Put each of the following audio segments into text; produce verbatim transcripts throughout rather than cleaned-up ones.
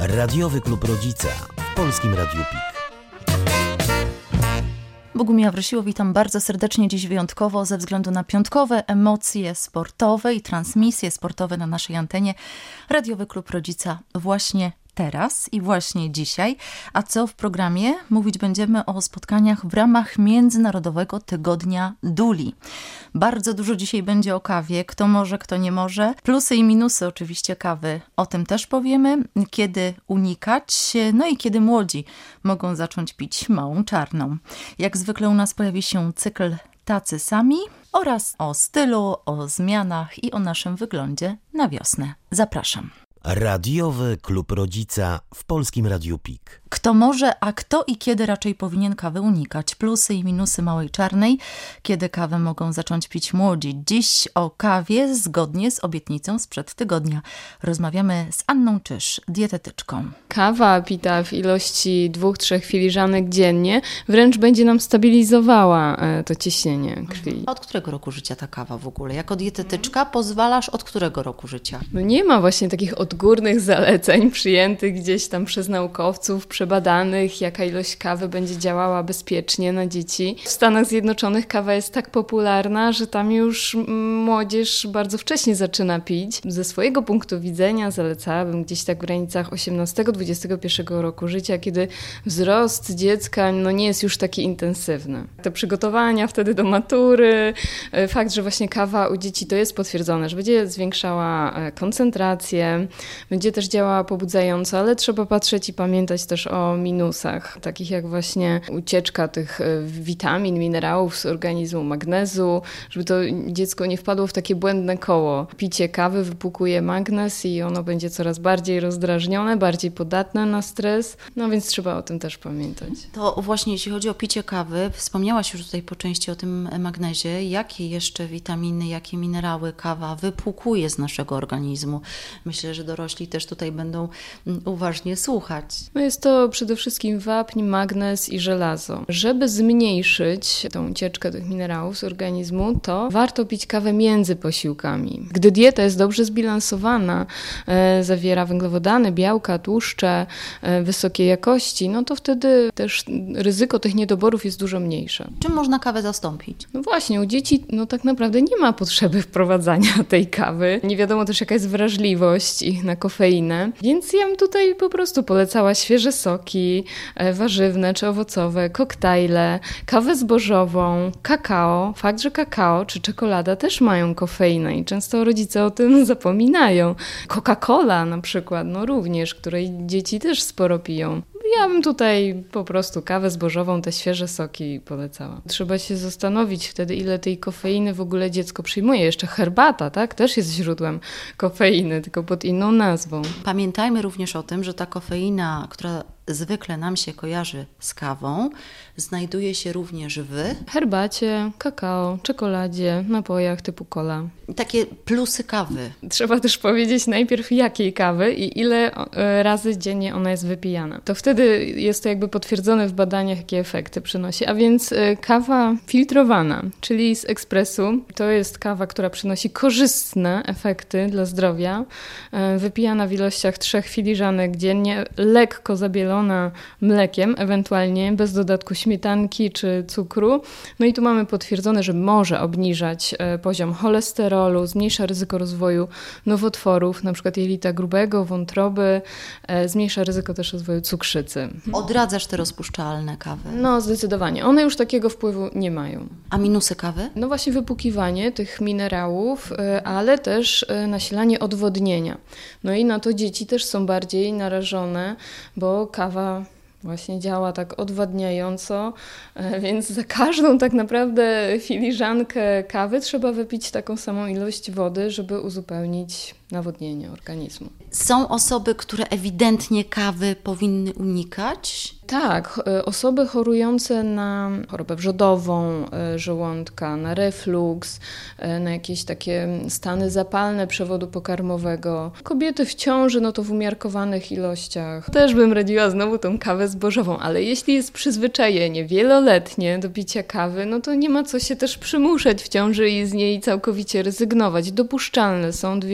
Radiowy Klub Rodzica w Polskim Radiu Pik. Bogumiła Wrysiło, witam bardzo serdecznie dziś wyjątkowo ze względu na piątkowe emocje sportowe i transmisje sportowe na naszej antenie. Radiowy Klub Rodzica właśnie teraz i właśnie dzisiaj. A co w programie? Mówić będziemy o spotkaniach w ramach Międzynarodowego Tygodnia Duli. Bardzo dużo dzisiaj będzie o kawie. Kto może, kto nie może. Plusy i minusy oczywiście kawy. O tym też powiemy. Kiedy unikać, no i kiedy młodzi mogą zacząć pić małą czarną. Jak zwykle u nas pojawi się cykl Tacy Sami oraz o stylu, o zmianach i o naszym wyglądzie na wiosnę. Zapraszam. Radiowy Klub Rodzica w Polskim Radiu Pik. Kto może, a kto i kiedy raczej powinien kawy unikać? Plusy i minusy małej czarnej. Kiedy kawę mogą zacząć pić młodzi? Dziś o kawie zgodnie z obietnicą sprzed tygodnia. Rozmawiamy z Anną Czysz, dietetyczką. Kawa pita w ilości dwóch, trzech filiżanek dziennie wręcz będzie nam stabilizowała to ciśnienie krwi. Od którego roku życia ta kawa w ogóle? Jako dietetyczka pozwalasz od którego roku życia? No nie ma właśnie takich odgórnych zaleceń przyjętych gdzieś tam przez naukowców, przebadanych, jaka ilość kawy będzie działała bezpiecznie na dzieci. W Stanach Zjednoczonych kawa jest tak popularna, że tam już młodzież bardzo wcześnie zaczyna pić. Ze swojego punktu widzenia zalecałabym gdzieś tak w granicach osiemnastego do dwudziestego pierwszego roku życia, kiedy wzrost dziecka no nie jest już taki intensywny. Te przygotowania wtedy do matury, fakt, że właśnie kawa u dzieci to jest potwierdzone, że będzie zwiększała koncentrację, będzie też działała pobudzająco, ale trzeba patrzeć i pamiętać też o minusach, takich jak właśnie ucieczka tych witamin, minerałów z organizmu, magnezu, żeby to dziecko nie wpadło w takie błędne koło. Picie kawy wypłukuje magnez i ono będzie coraz bardziej rozdrażnione, bardziej podatne na stres, no więc trzeba o tym też pamiętać. To właśnie jeśli chodzi o picie kawy, wspomniałaś już tutaj po części o tym magnezie. Jakie jeszcze witaminy, jakie minerały kawa wypłukuje z naszego organizmu? Myślę, że dorośli też tutaj będą uważnie słuchać. No jest to przede wszystkim wapń, magnez i żelazo. Żeby zmniejszyć tą ucieczkę tych minerałów z organizmu, to warto pić kawę między posiłkami. Gdy dieta jest dobrze zbilansowana, e, zawiera węglowodany, białka, tłuszcze e, wysokiej jakości, no to wtedy też ryzyko tych niedoborów jest dużo mniejsze. Czym można kawę zastąpić? No właśnie, u dzieci no tak naprawdę nie ma potrzeby wprowadzania tej kawy. Nie wiadomo też jaka jest wrażliwość ich na kofeinę, więc ja bym tutaj po prostu polecała świeże soki, warzywne czy owocowe, koktajle, kawę zbożową, kakao. Fakt, że kakao czy czekolada też mają kofeinę i często rodzice o tym zapominają. Coca-Cola na przykład, no również, której dzieci też sporo piją. Ja bym tutaj po prostu kawę zbożową, te świeże soki polecała. Trzeba się zastanowić wtedy, ile tej kofeiny w ogóle dziecko przyjmuje. Jeszcze herbata, tak? Też jest źródłem kofeiny, tylko pod inną nazwą. Pamiętajmy również o tym, że ta kofeina, która zwykle nam się kojarzy z kawą, znajduje się również w herbacie, kakao, czekoladzie, napojach typu cola. Takie plusy kawy. Trzeba też powiedzieć najpierw jakiej kawy i ile razy dziennie ona jest wypijana. To wtedy jest to jakby potwierdzone w badaniach, jakie efekty przynosi. A więc kawa filtrowana, czyli z ekspresu, to jest kawa, która przynosi korzystne efekty dla zdrowia. Wypijana w ilościach trzech filiżanek dziennie, lekko zabielona mlekiem, ewentualnie bez dodatku śmietanki czy cukru. No i tu mamy potwierdzone, że może obniżać poziom cholesterolu, zmniejsza ryzyko rozwoju nowotworów, na przykład jelita grubego, wątroby, zmniejsza ryzyko też rozwoju cukrzycy. Odradzasz te rozpuszczalne kawy? No zdecydowanie. One już takiego wpływu nie mają. A minusy kawy? No właśnie wypłukiwanie tych minerałów, ale też nasilanie odwodnienia. No i na to dzieci też są bardziej narażone, bo kawa właśnie działa tak odwadniająco, więc za każdą tak naprawdę filiżankę kawy trzeba wypić taką samą ilość wody, żeby uzupełnić nawodnienie organizmu. Są osoby, które ewidentnie kawy powinny unikać? Tak, osoby chorujące na chorobę wrzodową żołądka, na refluks, na jakieś takie stany zapalne przewodu pokarmowego. Kobiety w ciąży, no to w umiarkowanych ilościach. Też bym radziła znowu tą kawę zbożową, ale jeśli jest przyzwyczajenie wieloletnie do picia kawy, no to nie ma co się też przymuszać w ciąży i z niej całkowicie rezygnować. Dopuszczalne są dwie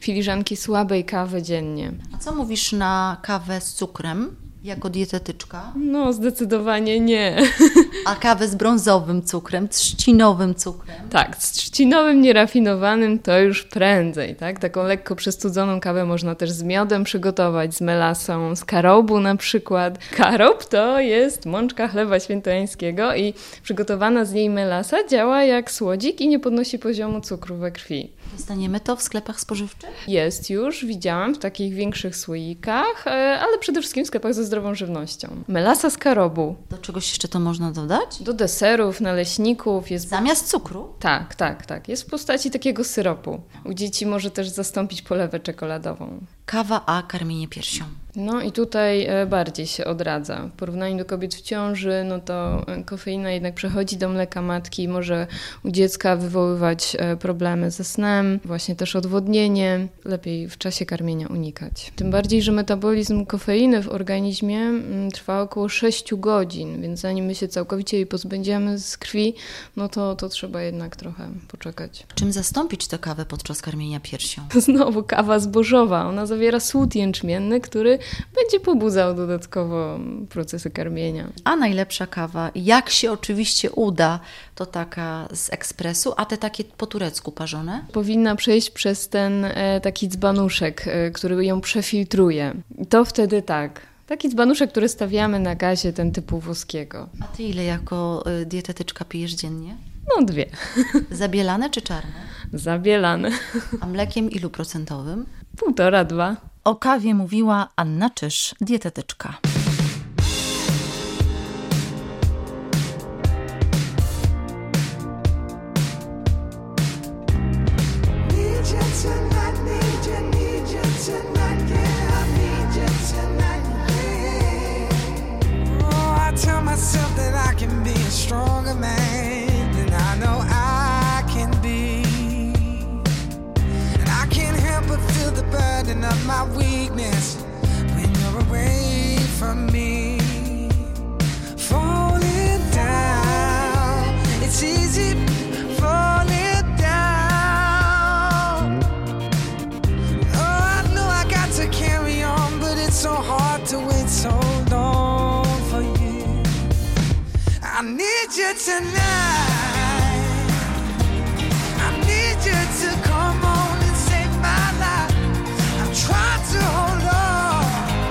filiżanki słabej kawy dziennie. A co mówisz na kawę z cukrem jako dietetyczka? No, zdecydowanie nie. A kawę z brązowym cukrem, trzcinowym cukrem? Tak, z trzcinowym, nierafinowanym to już prędzej, tak? Taką lekko przestudzoną kawę można też z miodem przygotować, z melasą, z karobu na przykład. Karob to jest mączka chleba świętojańskiego i przygotowana z niej melasa działa jak słodzik i nie podnosi poziomu cukru we krwi. Dostaniemy to w sklepach spożywczych? Jest już, widziałam w takich większych słoikach, ale przede wszystkim w sklepach ze zdrową żywnością. Melasa z karobu. Do czegoś jeszcze to można dodać? Do deserów, naleśników. Jest... Zamiast cukru? Tak, tak, tak. Jest w postaci takiego syropu. U dzieci może też zastąpić polewę czekoladową. Kawa a karmienie piersią. No i tutaj bardziej się odradza. W porównaniu do kobiet w ciąży, no to kofeina jednak przechodzi do mleka matki i może u dziecka wywoływać problemy ze snem, właśnie też odwodnienie. Lepiej w czasie karmienia unikać. Tym bardziej, że metabolizm kofeiny w organizmie trwa około sześć godzin, więc zanim my się całkowicie jej pozbędziemy z krwi, no to, to trzeba jednak trochę poczekać. Czym zastąpić tę kawę podczas karmienia piersią? Znowu kawa zbożowa. Ona zawiera słód jęczmienny, który będzie pobudzał dodatkowo procesy karmienia. A najlepsza kawa, jak się oczywiście uda, to taka z ekspresu, a te takie po turecku parzone? Powinna przejść przez ten e, taki dzbanuszek, e, który ją przefiltruje. I to wtedy tak. Taki dzbanuszek, który stawiamy na gazie, ten typu włoskiego. A ty ile jako y, dietetyczka pijesz dziennie? No dwie. Zabielane czy czarne? Zabielane. A mlekiem ilu procentowym? Półtora, dwa. O kawie mówiła Anna Czysz, dietetyczka. Of my weakness when you're away from me, falling down, it's easy falling down. Oh, I know I got to carry on, but it's so hard to wait so long for you. I need you tonight, I need you to come on and save my life. Try to hold on.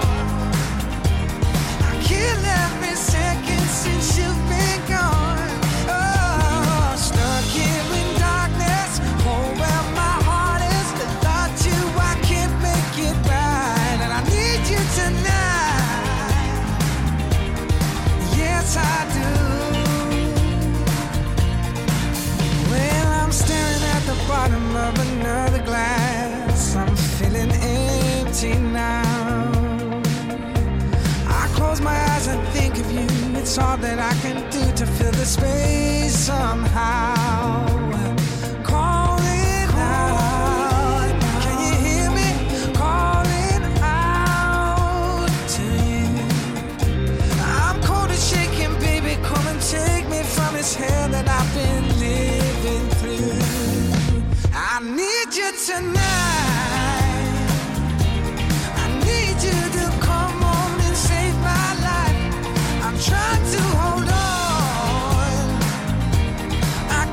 I kill every second since you've been gone. Oh, stuck here in darkness. Oh, where my heart is. Without you, I can't make it right. And I need you tonight. Yes, I do. Well, I'm staring at the bottom of another glass. I'm feeling empty now. I close my eyes and think of you. It's all that I can do to fill the space somehow. Calling out, can you hear me? Calling out to you. I'm cold and shaking, baby. Come and take me from this hell that I've been living through. I need you tonight. Try to hold on. I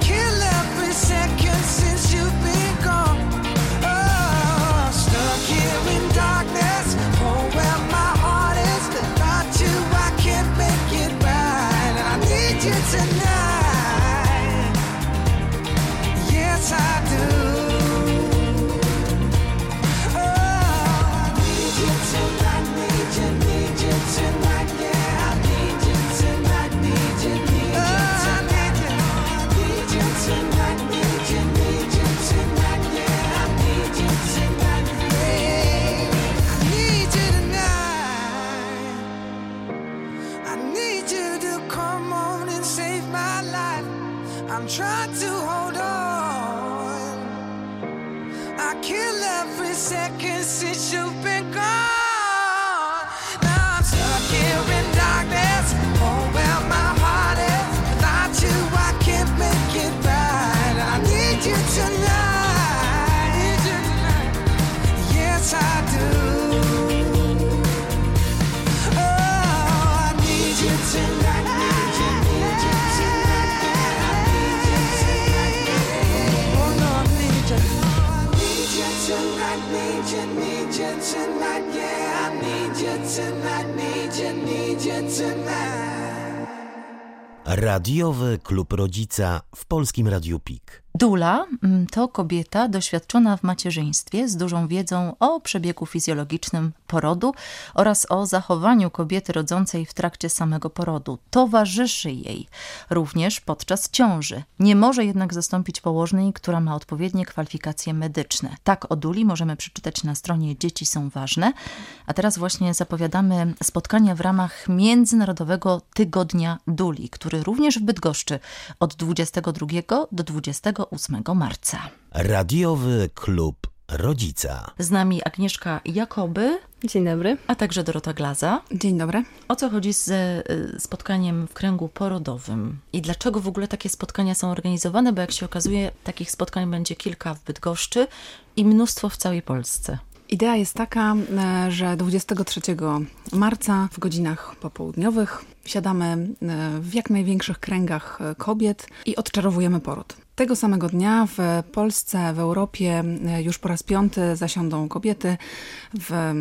you tonight, need you, need you tonight. Radiowy Klub Rodzica w Polskim Radiu Pik. Dula to kobieta doświadczona w macierzyństwie z dużą wiedzą o przebiegu fizjologicznym porodu oraz o zachowaniu kobiety rodzącej w trakcie samego porodu. Towarzyszy jej również podczas ciąży. Nie może jednak zastąpić położnej, która ma odpowiednie kwalifikacje medyczne. Tak o Duli możemy przeczytać na stronie Dzieci są ważne. A teraz właśnie zapowiadamy spotkania w ramach Międzynarodowego Tygodnia Duli, który również w Bydgoszczy od dwudziestego drugiego do dwudziestego ósmego marca. Radiowy Klub Rodzica. Z nami Agnieszka Jakoby. Dzień dobry. A także Dorota Glaza. Dzień dobry. O co chodzi z spotkaniem w kręgu porodowym? I dlaczego w ogóle takie spotkania są organizowane? Bo jak się okazuje, takich spotkań będzie kilka w Bydgoszczy i mnóstwo w całej Polsce. Idea jest taka, że dwudziestego trzeciego marca w godzinach popołudniowych siadamy w jak największych kręgach kobiet i odczarowujemy poród. Tego samego dnia w Polsce, w Europie już po raz piąty zasiądą kobiety w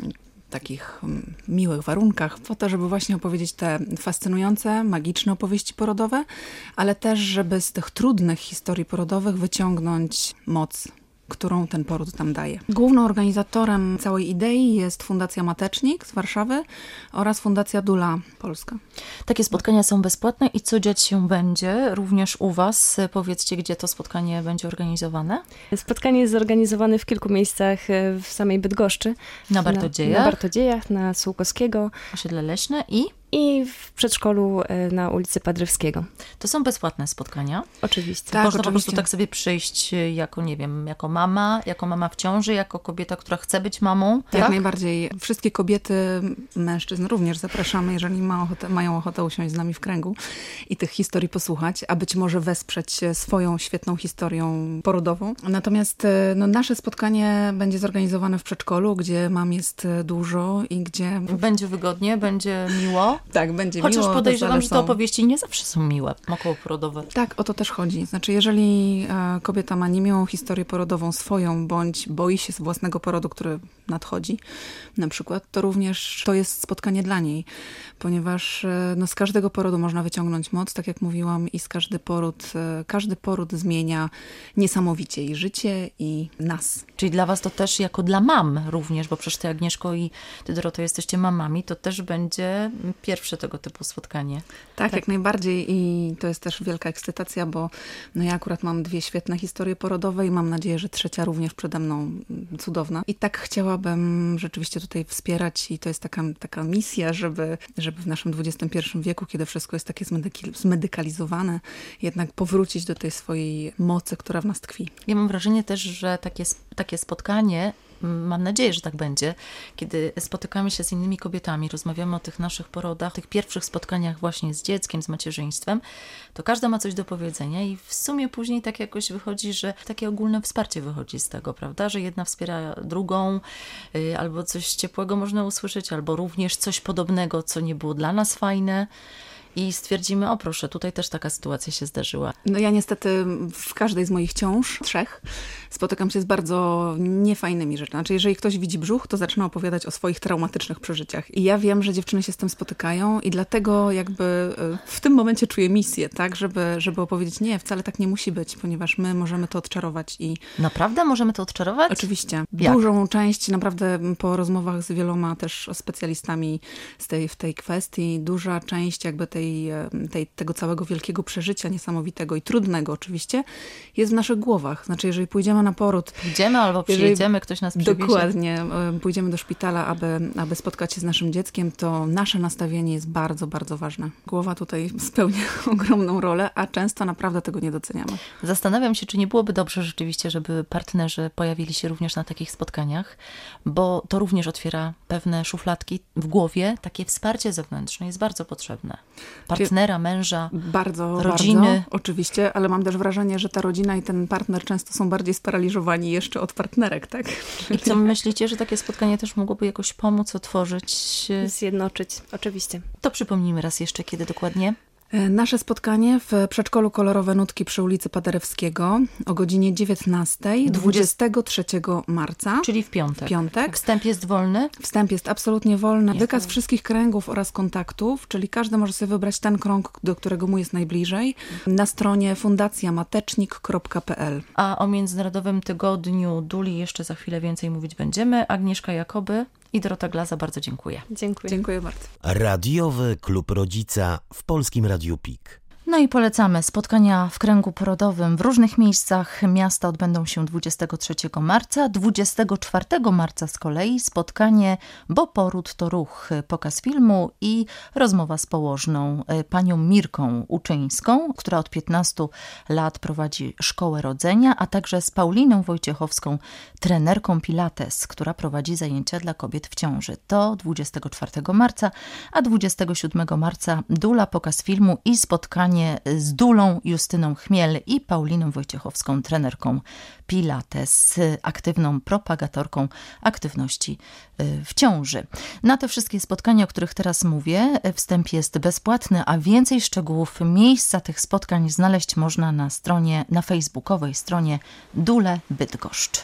takich miłych warunkach, po to, żeby właśnie opowiedzieć te fascynujące, magiczne opowieści porodowe, ale też, żeby z tych trudnych historii porodowych wyciągnąć moc, którą ten poród nam daje. Głównym organizatorem całej idei jest Fundacja Matecznik z Warszawy oraz Fundacja Dula Polska. Takie spotkania są bezpłatne i co dziać się będzie również u Was? Powiedzcie, gdzie to spotkanie będzie organizowane? Spotkanie jest zorganizowane w kilku miejscach w samej Bydgoszczy. Na Bartodziejach? Na, na Bartodziejach, na Sułkowskiego. Osiedle Leśne i? I w przedszkolu na ulicy Padrewskiego. To są bezpłatne spotkania? Oczywiście. Tak, można oczywiście po prostu tak sobie przyjść jako, nie wiem, jako mama, jako mama w ciąży, jako kobieta, która chce być mamą. Jak tak? najbardziej. Wszystkie kobiety, mężczyzn również zapraszamy, jeżeli ma ochotę, mają ochotę usiąść z nami w kręgu i tych historii posłuchać, a być może wesprzeć się swoją świetną historią porodową. Natomiast no, nasze spotkanie będzie zorganizowane w przedszkolu, gdzie mam jest dużo i gdzie... Będzie wygodnie, będzie miło. Tak, będzie Chociaż miło. Chociaż podejrzewam, że te są... opowieści nie zawsze są miłe, okołoporodowe. Tak, o to też chodzi. Znaczy, jeżeli e, kobieta ma niemiłą historię porodową swoją, bądź boi się z własnego porodu, który nadchodzi, na przykład, to również to jest spotkanie dla niej. Ponieważ e, no, z każdego porodu można wyciągnąć moc, tak jak mówiłam, i z każdy poród, e, każdy poród zmienia niesamowicie i życie, i nas. Czyli dla Was to też jako dla mam również, bo przecież Ty, Agnieszko, i Ty, Doroto, jesteście mamami, to też będzie pierwsze tego typu spotkanie. Tak, tak, jak najbardziej i to jest też wielka ekscytacja, bo no ja akurat mam dwie świetne historie porodowe i mam nadzieję, że trzecia również przede mną cudowna. I tak chciałabym rzeczywiście tutaj wspierać i to jest taka, taka misja, żeby, żeby w naszym dwudziestym pierwszym wieku, kiedy wszystko jest takie zmedykalizowane, jednak powrócić do tej swojej mocy, która w nas tkwi. Ja mam wrażenie też, że takie, takie spotkanie, mam nadzieję, że tak będzie, kiedy spotykamy się z innymi kobietami, rozmawiamy o tych naszych porodach, tych pierwszych spotkaniach właśnie z dzieckiem, z macierzyństwem, to każda ma coś do powiedzenia i w sumie później tak jakoś wychodzi, że takie ogólne wsparcie wychodzi z tego, prawda, że jedna wspiera drugą, yy, albo coś ciepłego można usłyszeć, albo również coś podobnego, co nie było dla nas fajne. I stwierdzimy, o proszę, tutaj też taka sytuacja się zdarzyła. No ja niestety w każdej z moich ciąż, trzech, spotykam się z bardzo niefajnymi rzeczami. Znaczy, jeżeli ktoś widzi brzuch, to zaczyna opowiadać o swoich traumatycznych przeżyciach. I ja wiem, że dziewczyny się z tym spotykają i dlatego jakby w tym momencie czuję misję, tak, żeby, żeby opowiedzieć, nie, wcale tak nie musi być, ponieważ my możemy to odczarować. I naprawdę możemy to odczarować? Oczywiście. Jak? Dużą część, naprawdę po rozmowach z wieloma też specjalistami z tej, w tej kwestii, duża część jakby tej Tej, tego całego wielkiego przeżycia, niesamowitego i trudnego oczywiście, jest w naszych głowach. Znaczy, jeżeli pójdziemy na poród... Idziemy albo przyjedziemy, ktoś nas przywiezie. Dokładnie. Pójdziemy do szpitala, aby, aby spotkać się z naszym dzieckiem, to nasze nastawienie jest bardzo, bardzo ważne. Głowa tutaj spełnia ogromną rolę, a często naprawdę tego nie doceniamy. Zastanawiam się, czy nie byłoby dobrze rzeczywiście, żeby partnerzy pojawili się również na takich spotkaniach, bo to również otwiera pewne szufladki w głowie. Takie wsparcie zewnętrzne jest bardzo potrzebne. Partnera, męża, bardzo, rodziny. Bardzo, oczywiście, ale mam też wrażenie, że ta rodzina i ten partner często są bardziej sparaliżowani jeszcze od partnerek, tak? I co myślicie, że takie spotkanie też mogłoby jakoś pomóc, otworzyć? Zjednoczyć, oczywiście. To przypomnijmy raz jeszcze, kiedy dokładnie? Nasze spotkanie w przedszkolu Kolorowe Nutki przy ulicy Paderewskiego o godzinie dziewiętnastej, dwudziestego trzeciego marca. Czyli w piątek. piątek. Wstęp jest wolny? Wstęp jest absolutnie wolny. Jasne. Wykaz wszystkich kręgów oraz kontaktów, czyli każdy może sobie wybrać ten krąg, do którego mu jest najbliżej, na stronie fundacja matecznik kropka p l. A o Międzynarodowym Tygodniu Duli jeszcze za chwilę więcej mówić będziemy. Agnieszka Jakoby i Dorota Glaza, bardzo dziękuję. Dziękuję. Dziękuję bardzo. Radiowy Klub Rodzica w Polskim Radiu P I K. No i polecamy. Spotkania w kręgu porodowym w różnych miejscach miasta odbędą się dwudziestego trzeciego marca. dwudziestego czwartego marca z kolei spotkanie Bo poród to ruch, pokaz filmu i rozmowa z położną panią Mirką Uczyńską, która od piętnastu lat prowadzi szkołę rodzenia, a także z Pauliną Wojciechowską, trenerką Pilates, która prowadzi zajęcia dla kobiet w ciąży. To dwudziestego czwartego marca, a dwudziestego siódmego marca Dula, pokaz filmu i spotkanie z Dulą Justyną Chmiel i Pauliną Wojciechowską, trenerką Pilates, aktywną propagatorką aktywności w ciąży. Na te wszystkie spotkania, o których teraz mówię, wstęp jest bezpłatny, a więcej szczegółów, miejsca tych spotkań znaleźć można na stronie, na facebookowej stronie Dule Bydgoszcz.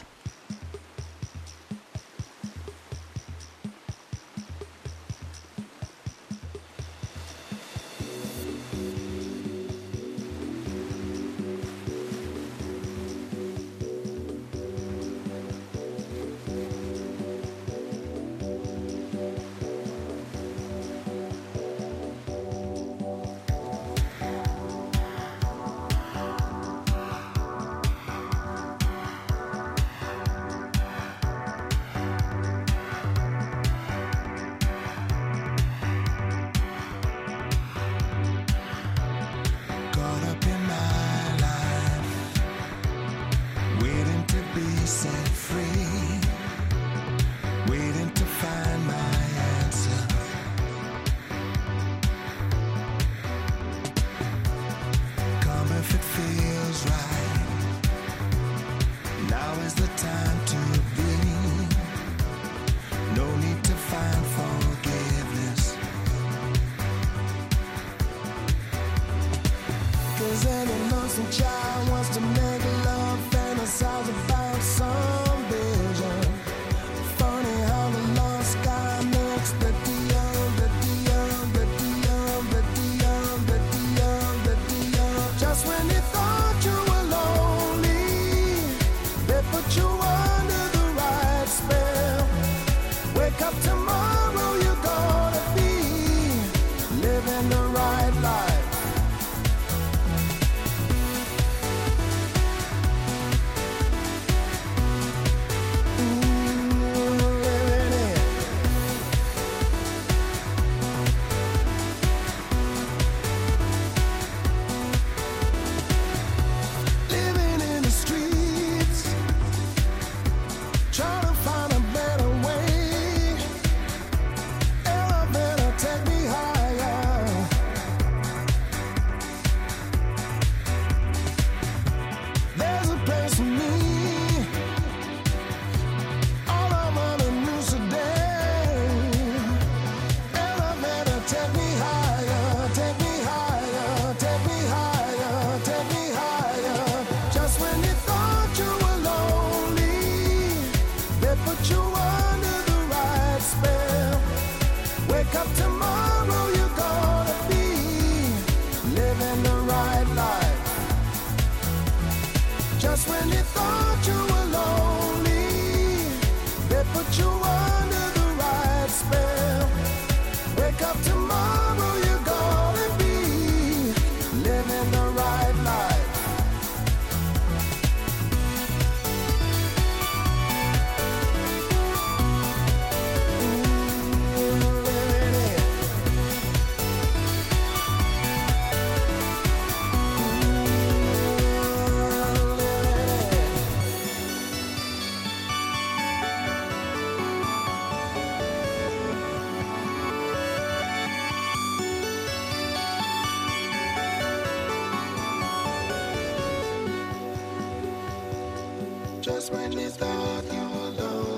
Just when you thought you were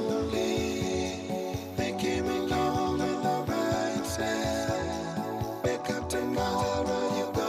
lonely, they came along with the right side. Wake up tomorrow, you go.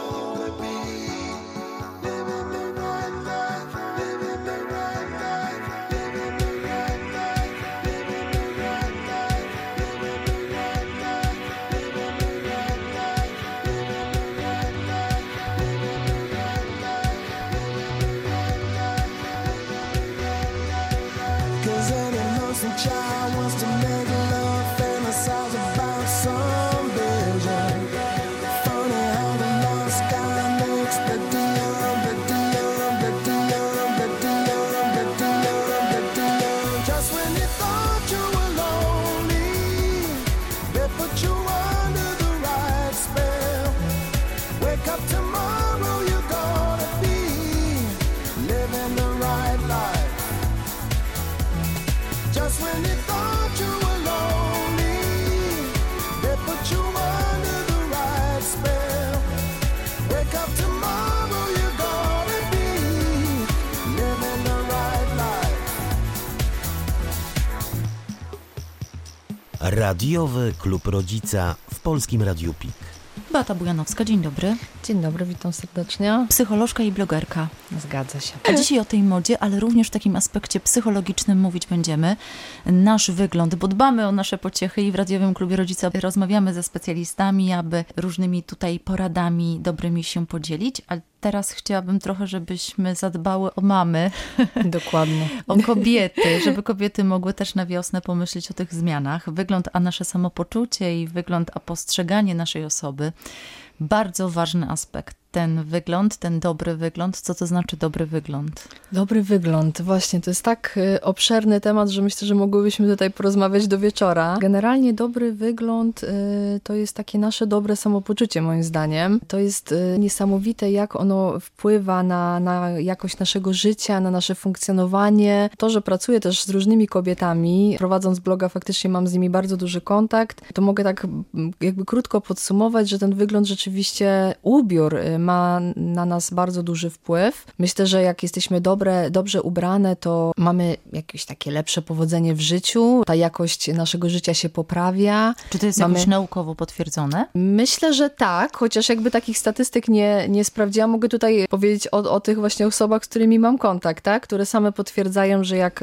Radiowy Klub Rodzica w Polskim Radiu P I K. Beata Bujanowska, dzień dobry. Dzień dobry, witam serdecznie. Psycholożka i blogerka. Zgadza się. A dzisiaj o tej modzie, ale również w takim aspekcie psychologicznym mówić będziemy. Nasz wygląd, bo dbamy o nasze pociechy i w Radiowym Klubie Rodzica rozmawiamy ze specjalistami, aby różnymi tutaj poradami dobrymi się podzielić, ale teraz chciałabym trochę, żebyśmy zadbały o mamy. Dokładnie. O kobiety, żeby kobiety mogły też na wiosnę pomyśleć o tych zmianach. Wygląd, a nasze samopoczucie i wygląd, a postrzeganie naszej osoby. Bardzo ważny aspekt. Ten wygląd, ten dobry wygląd. Co to znaczy dobry wygląd? Dobry wygląd. Właśnie, to jest tak y, obszerny temat, że myślę, że mogłybyśmy tutaj porozmawiać do wieczora. Generalnie dobry wygląd y, to jest takie nasze dobre samopoczucie, moim zdaniem. To jest y, niesamowite, jak ono wpływa na, na jakość naszego życia, na nasze funkcjonowanie. To, że pracuję też z różnymi kobietami, prowadząc bloga, faktycznie mam z nimi bardzo duży kontakt, to mogę tak jakby krótko podsumować, że ten wygląd rzeczywiście, ubiór y, ma na nas bardzo duży wpływ. Myślę, że jak jesteśmy dobre, dobrze ubrane, to mamy jakieś takie lepsze powodzenie w życiu. Ta jakość naszego życia się poprawia. Czy to jest mamy... jakoś naukowo potwierdzone? Myślę, że tak, chociaż jakby takich statystyk nie, nie sprawdziłam. Mogę tutaj powiedzieć o, o tych właśnie osobach, z którymi mam kontakt, tak? Które same potwierdzają, że jak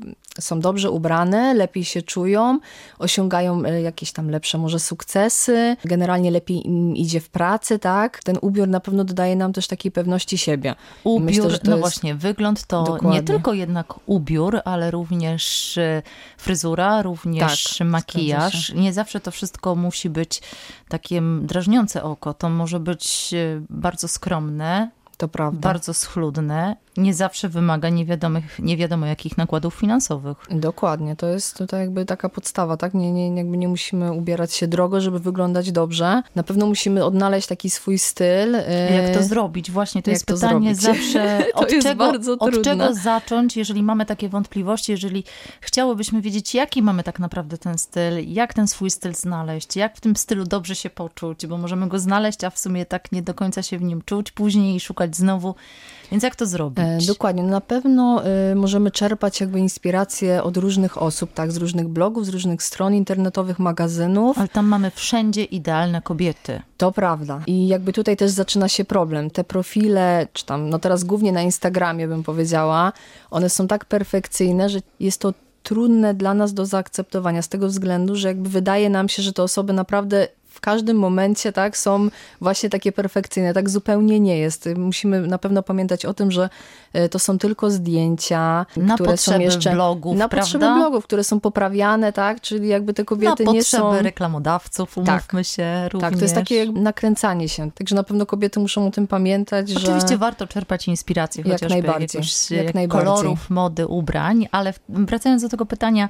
są dobrze ubrane, lepiej się czują, osiągają jakieś tam lepsze może sukcesy, generalnie lepiej im idzie w pracy, tak? Ten ubiór na pewno dodaje nam też takiej pewności siebie. Ubiór, myślę, że to no jest... właśnie, wygląd to Dokładnie. Nie tylko jednak ubiór, ale również fryzura, również tak, makijaż. Nie zawsze to wszystko musi być takie drażniące oko. To może być bardzo skromne, to prawda. Bardzo schludne, nie zawsze wymaga niewiadomych, nie wiadomo jakich nakładów finansowych. Dokładnie, to jest tutaj jakby taka podstawa, tak? Nie, nie, jakby nie musimy ubierać się drogo, żeby wyglądać dobrze. Na pewno musimy odnaleźć taki swój styl. Jak to zrobić? Właśnie to Jak jest to pytanie zrobić? zawsze, to od, jest czego, bardzo od trudne. czego zacząć, jeżeli mamy takie wątpliwości, jeżeli chciałybyśmy wiedzieć, jaki mamy tak naprawdę ten styl, jak ten swój styl znaleźć, jak w tym stylu dobrze się poczuć, bo możemy go znaleźć, a w sumie tak nie do końca się w nim czuć później i szukać znowu. Więc jak to zrobić? E, dokładnie. Na pewno y, możemy czerpać jakby inspiracje od różnych osób, tak, z różnych blogów, z różnych stron internetowych, magazynów. Ale tam mamy wszędzie idealne kobiety. To prawda. I jakby tutaj też zaczyna się problem. Te profile, czy tam, no teraz głównie na Instagramie bym powiedziała, one są tak perfekcyjne, że jest to trudne dla nas do zaakceptowania z tego względu, że jakby wydaje nam się, że te osoby naprawdę w każdym momencie, tak, są właśnie takie perfekcyjne. Tak zupełnie nie jest. Musimy na pewno pamiętać o tym, że to są tylko zdjęcia, na które potrzeby są jeszcze blogów, na prawda? potrzeby blogów, które są poprawiane, tak, czyli jakby te kobiety na nie są... Na potrzeby reklamodawców, umówmy tak, się również. Tak, to jest takie jakby nakręcanie się. Także na pewno kobiety muszą o tym pamiętać, Oczywiście że... Oczywiście warto czerpać inspiracje, jak chociażby najbardziej, jakoś jak najbardziej. kolorów, mody, ubrań, ale wracając do tego pytania,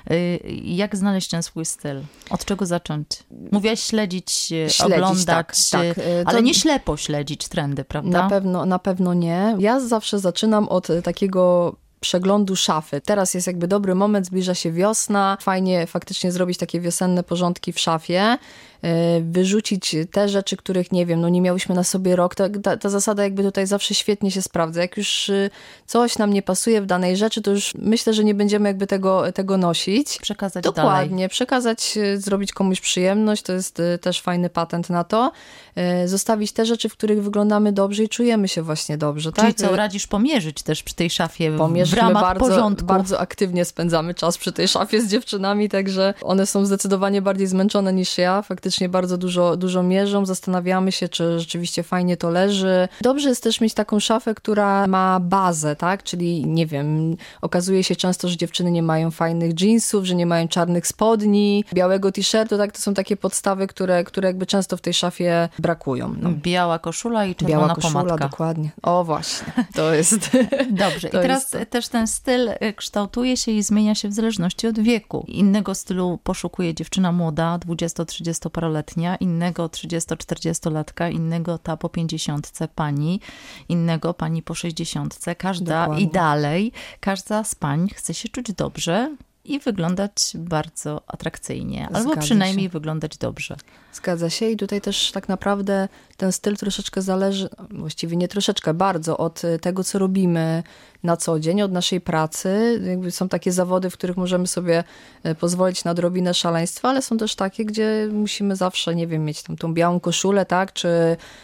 jak znaleźć ten swój styl? Od czego zacząć? Mówiłaś śledzić, śledzić oglądać, tak, tak. ale to nie ślepo śledzić trendy, prawda? Na pewno, na pewno nie. Ja zawsze zaczynam od takiego przeglądu szafy. Teraz jest jakby dobry moment, zbliża się wiosna. Fajnie faktycznie zrobić takie wiosenne porządki w szafie. Wyrzucić te rzeczy, których nie wiem, no nie miałyśmy na sobie rok. Ta, ta, ta zasada jakby tutaj zawsze świetnie się sprawdza. Jak już coś nam nie pasuje w danej rzeczy, to już myślę, że nie będziemy jakby tego, tego nosić. Przekazać Dokładnie. dalej. Przekazać, zrobić komuś przyjemność. To jest też fajny patent na to. Zostawić te rzeczy, w których wyglądamy dobrze i czujemy się właśnie dobrze. Czyli tak? co, radzisz pomierzyć też przy tej szafie Pomierzymy, w ramach bardzo, porządku? Bardzo aktywnie spędzamy czas przy tej szafie z dziewczynami, także one są zdecydowanie bardziej zmęczone niż ja. Faktycznie bardzo dużo, dużo mierzą, zastanawiamy się, czy rzeczywiście fajnie to leży. Dobrze jest też mieć taką szafę, która ma bazę, tak? Czyli nie wiem, okazuje się często, że dziewczyny nie mają fajnych jeansów, że nie mają czarnych spodni, białego t-shirtu, tak? To są takie podstawy, które, które jakby często w tej szafie brakują. No. Biała koszula i czerwona Biała koszula, pomadka. Dokładnie. O właśnie, to jest... Dobrze. to I teraz jest też ten styl kształtuje się i zmienia się w zależności od wieku. Innego stylu poszukuje dziewczyna młoda, dwudziesto-trzydziestoparoletnia, innego trzydziesto-czterdziestolatka, innego ta po pięćdziesiątce pani, innego pani po sześćdziesiątce. Każda Dokładnie. I dalej, każda z pań chce się czuć dobrze i wyglądać bardzo atrakcyjnie, albo Zgadza przynajmniej się. wyglądać dobrze. Zgadza się i tutaj też tak naprawdę ten styl troszeczkę zależy, właściwie nie troszeczkę, bardzo od tego, co robimy na co dzień, od naszej pracy. Jakby są takie zawody, w których możemy sobie pozwolić na odrobinę szaleństwa, ale są też takie, gdzie musimy zawsze, nie wiem, mieć tam tą białą koszulę, tak, czy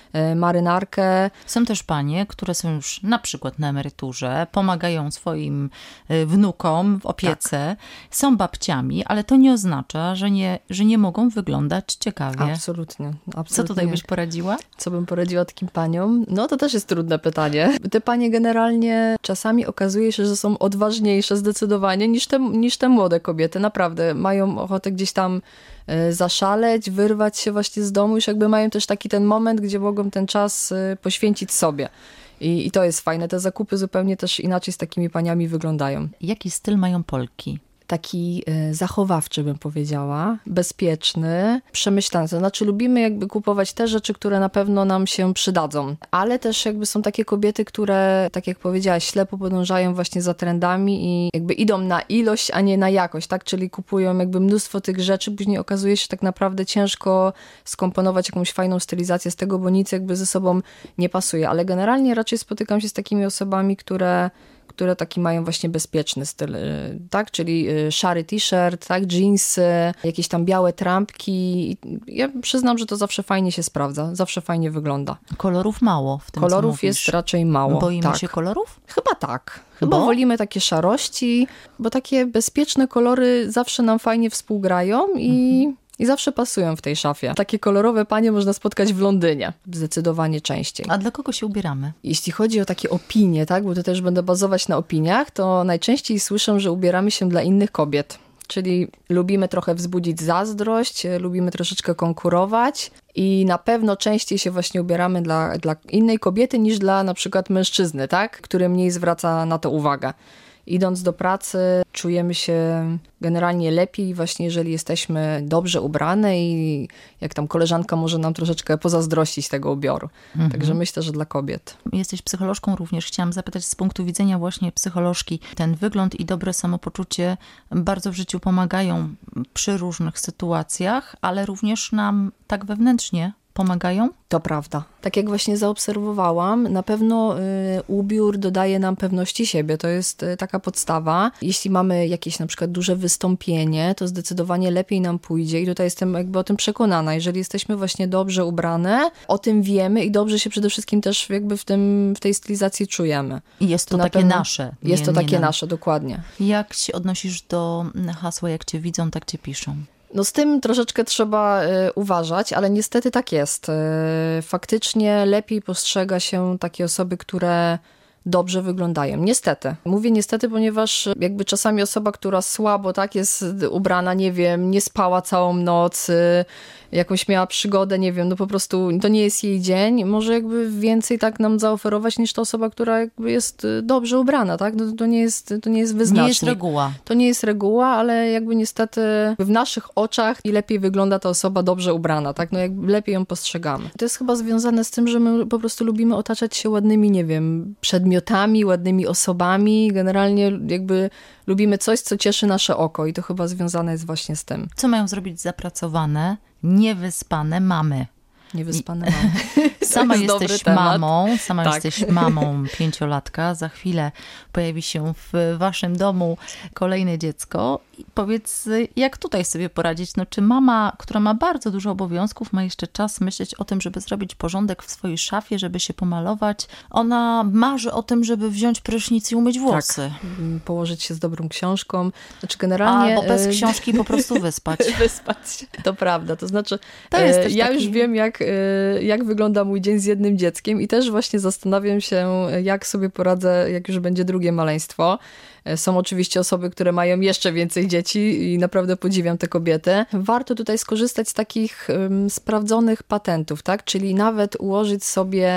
marynarkę. Są też panie, które są już na przykład na emeryturze, pomagają swoim wnukom w opiece, tak. Są babciami, ale to nie oznacza, że nie, że nie mogą wyglądać ciekawie. Absolutnie, absolutnie. Co tutaj byś poradziła? Co bym poradziła takim paniom? No to też jest trudne pytanie. Te panie generalnie czasami okazuje się, że są odważniejsze zdecydowanie niż te, niż te młode kobiety. Naprawdę mają ochotę gdzieś tam zaszaleć, wyrwać się właśnie z domu. Już jakby mają też taki ten moment, gdzie mogą ten czas poświęcić sobie. I, i to jest fajne. Te zakupy zupełnie też inaczej z takimi paniami wyglądają. Jaki styl mają Polki? Taki zachowawczy, bym powiedziała, bezpieczny, przemyślany. To znaczy lubimy jakby kupować te rzeczy, które na pewno nam się przydadzą. Ale też jakby są takie kobiety, które, tak jak powiedziałaś, ślepo podążają właśnie za trendami i jakby idą na ilość, a nie na jakość, tak? Czyli kupują jakby mnóstwo tych rzeczy, później okazuje się tak naprawdę ciężko skomponować jakąś fajną stylizację z tego, bo nic jakby ze sobą nie pasuje. Ale generalnie raczej spotykam się z takimi osobami, które które taki mają właśnie bezpieczny styl, tak? Czyli szary t-shirt, tak? Jeansy, jakieś tam białe trampki. Ja przyznam, że to zawsze fajnie się sprawdza, zawsze fajnie wygląda. Kolorów mało w tym, Kolorów jest raczej mało. Boimy tak. się kolorów? Chyba tak. Chyba bo? wolimy takie szarości, bo takie bezpieczne kolory zawsze nam fajnie współgrają i... Mhm. I zawsze pasują w tej szafie. Takie kolorowe panie można spotkać w Londynie. Zdecydowanie częściej. A dla kogo się ubieramy? Jeśli chodzi o takie opinie, tak, bo to też będę bazować na opiniach, to najczęściej słyszę, że ubieramy się dla innych kobiet. Czyli lubimy trochę wzbudzić zazdrość, lubimy troszeczkę konkurować i na pewno częściej się właśnie ubieramy dla, dla innej kobiety niż dla na przykład mężczyzny, tak, który mniej zwraca na to uwagę. Idąc do pracy czujemy się generalnie lepiej właśnie, jeżeli jesteśmy dobrze ubrane i jak tam koleżanka może nam troszeczkę pozazdrościć tego ubioru. Mhm. Także myślę, że dla kobiet. Jesteś psycholożką również. Chciałam zapytać z punktu widzenia właśnie psycholożki. Ten wygląd i dobre samopoczucie bardzo w życiu pomagają przy różnych sytuacjach, ale również nam tak wewnętrznie pomagają? To prawda. Tak jak właśnie zaobserwowałam, na pewno y, ubiór dodaje nam pewności siebie. To jest y, taka podstawa. Jeśli mamy jakieś na przykład duże wystąpienie, to zdecydowanie lepiej nam pójdzie i tutaj jestem jakby o tym przekonana. Jeżeli jesteśmy właśnie dobrze ubrane, o tym wiemy i dobrze się przede wszystkim też jakby w, tym, w tej stylizacji czujemy. I jest to, to takie nasze. Jest nie, to nie takie nam. nasze, dokładnie. Jak się odnosisz do hasła, jak cię widzą, tak cię piszą? No z tym troszeczkę trzeba y, uważać, ale niestety tak jest. Y, faktycznie lepiej postrzega się takie osoby, które dobrze wyglądają. Niestety. Mówię niestety, ponieważ jakby czasami osoba, która słabo tak jest ubrana, nie wiem, nie spała całą noc, y, jakąś miała przygodę, nie wiem, no po prostu to nie jest jej dzień, może jakby więcej tak nam zaoferować niż ta osoba, która jakby jest dobrze ubrana, tak? To, to nie jest, to nie jest wyznacznik. Nie jest reguła. To nie jest reguła, ale jakby niestety w naszych oczach i lepiej wygląda ta osoba dobrze ubrana, tak? No jakby lepiej ją postrzegamy. To jest chyba związane z tym, że my po prostu lubimy otaczać się ładnymi, nie wiem, przedmiotami, ładnymi osobami. Generalnie jakby lubimy coś, co cieszy nasze oko i to chyba związane jest właśnie z tym. Co mają zrobić zapracowane, niewyspane mamy? Niewyspane mamy. Sama jesteś mamą, sama tak. jesteś mamą pięciolatka. Za chwilę pojawi się w waszym domu kolejne dziecko. I powiedz, jak tutaj sobie poradzić? No, czy mama, która ma bardzo dużo obowiązków, ma jeszcze czas myśleć o tym, żeby zrobić porządek w swojej szafie, żeby się pomalować? Ona marzy o tym, żeby wziąć prysznic i umyć włosy. Tak. Położyć się z dobrą książką. Znaczy generalnie... Albo bez książki po prostu wyspać. Wyspać się. To prawda. To znaczy, to jest też ja taki... już wiem, jak, jak wygląda mój dzień z jednym dzieckiem i też właśnie zastanawiam się, jak sobie poradzę, jak już będzie drugie maleństwo. Są oczywiście osoby, które mają jeszcze więcej dzieci i naprawdę podziwiam te kobiety. Warto tutaj skorzystać z takich um, sprawdzonych patentów, tak? Czyli nawet ułożyć sobie